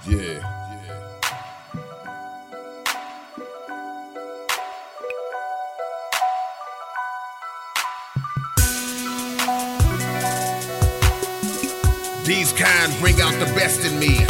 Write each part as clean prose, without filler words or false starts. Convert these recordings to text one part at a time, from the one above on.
Yeah. These kind bring out the best in me.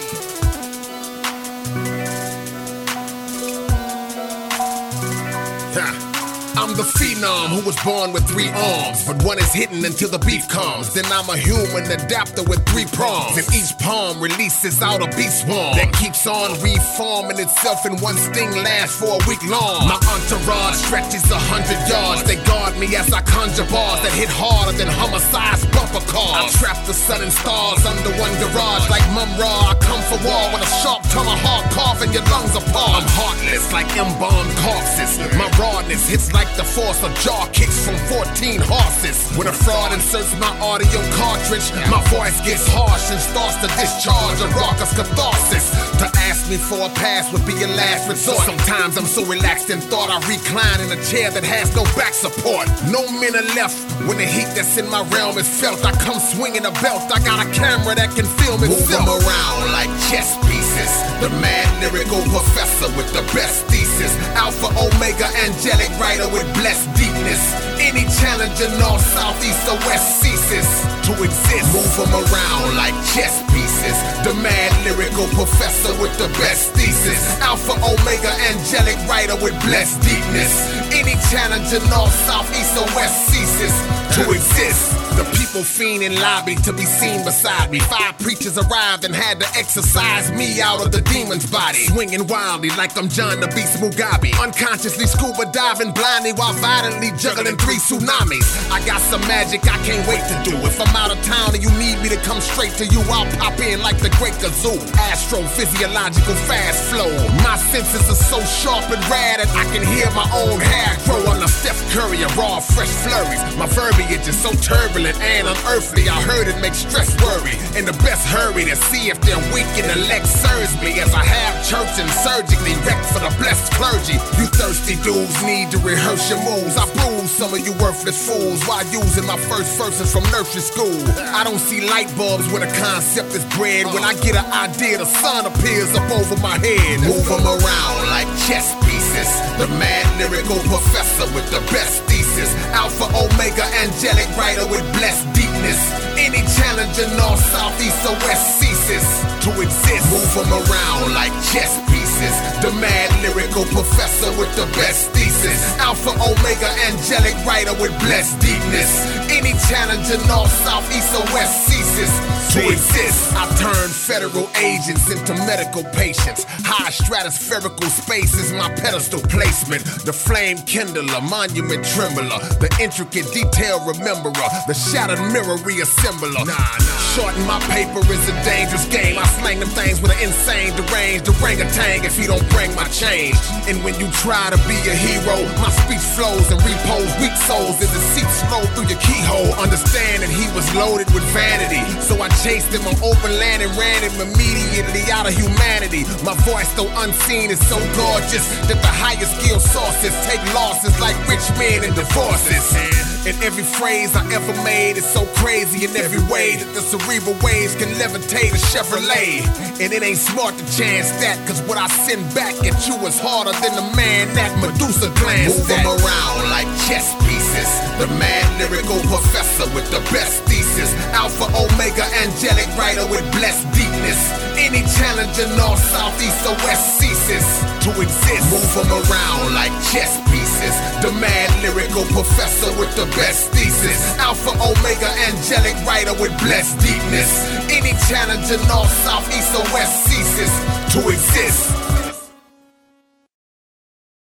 I'm the phenom who was born with 3 arms, but one is hidden until the beef comes. Then I'm a human adapter with 3 prongs, and each palm releases out a beast swarm that keeps on reforming itself, and one sting lasts for a week long. My entourage stretches 100 yards. They guard me as I conjure bars that hit harder than homicide's bumper cars. I trap the sun and stars under one garage like Mum-Ra. I come for war with a sharp tomahawk carving your lungs apart. I'm heartless like embalmed corpses. My rawness hits like the force of jaw kicks from 14 horses. When a fraud inserts my audio cartridge, my voice gets harsh and starts to discharge a raucous catharsis. To ask me for a pass would be your last resort. Sometimes I'm so relaxed in thought I recline in a chair that has no back support. No men are left when the heat that's in my realm is felt. I come swinging a belt. I got a camera that can film itself. Move them around like chess pieces. The mad lyrical professor with the best thesis. Alpha, omega, angelic writer with blessed deepness. Any challenger, north, south, east, or west ceases to exist. Move them around like chess pieces. The mad lyrical professor with the best thesis. Alpha, omega, angelic writer with blessed deepness. Any challenger, north, south, east, or west ceases to exist. The people fiend and lobby to be seen beside me. 5 preachers arrived and had to exorcise me out of the demon's body. Swinging wildly like I'm John the Beast Mugabe. Unconsciously scuba diving blindly while violently juggling 3 tsunamis. I got some magic I can't wait to do. If I'm out of town and you need me to come straight to you, I'll pop in like the great Kazoo. Astrophysiological fast flow. My senses are so sharp and rad that I can hear my own hair grow. On the Steph Curry of raw fresh flurries. My verbiage is so turbulent and unearthly, I heard it make stress worry. In the best hurry to see if they're weak and the leg serves me, as I have church and surgically wrecked for the blessed clergy. You thirsty dudes need to rehearse your moves. I bruise some of you worthless fools while using my first verses from nursery school. I don't see light bulbs when a concept is bred. When I get an idea, the sun appears up over my head. Move them around like chess pieces. The mad lyrical professor with the best thesis. Alpha, omega, angelic writer with blessed deepness. Any challenger, north, south, east, or west ceases to exist. Move them around like chess pieces. The mad lyrical professor with the best thesis. Alpha, omega, angelic writer with blessed deepness. Any challenger, north, south, east, or west ceases to exist. I turn federal agents into medical patients. High stratospherical space is my pedestal placement. The flame kindler, monument trembler. The intricate detail rememberer. The shattered mirror reassembler. Shorten my paper is a dangerous game. I slang them things with an insane deranged orangutan if you don't bring my change. And when you try to be a hero, my speech flows and repose weak souls as the seats flow through your keyhole. Understand that he was loaded with vanity, so I chased him on open land and ran him immediately out of humanity. My voice, though unseen, is so gorgeous that the highest skill sources take losses like rich men and divorces. And every phrase I ever made is so crazy in every way that the cerebral waves can levitate a Chevrolet. And it ain't smart to chance that, cause what I send back at you is harder than the man that Medusa glanced at. Move them around like chess pieces. The mad lyrical professor with the best thesis. Alpha, omega, angelic writer with blessed deepness. Any challenger, north, south, east, or west ceases to exist. Move them around like chess pieces. The mad lyrical professor with the best thesis. Alpha, omega, angelic writer with blessed deepness. Any challenger, north, south, east, or west ceases to exist.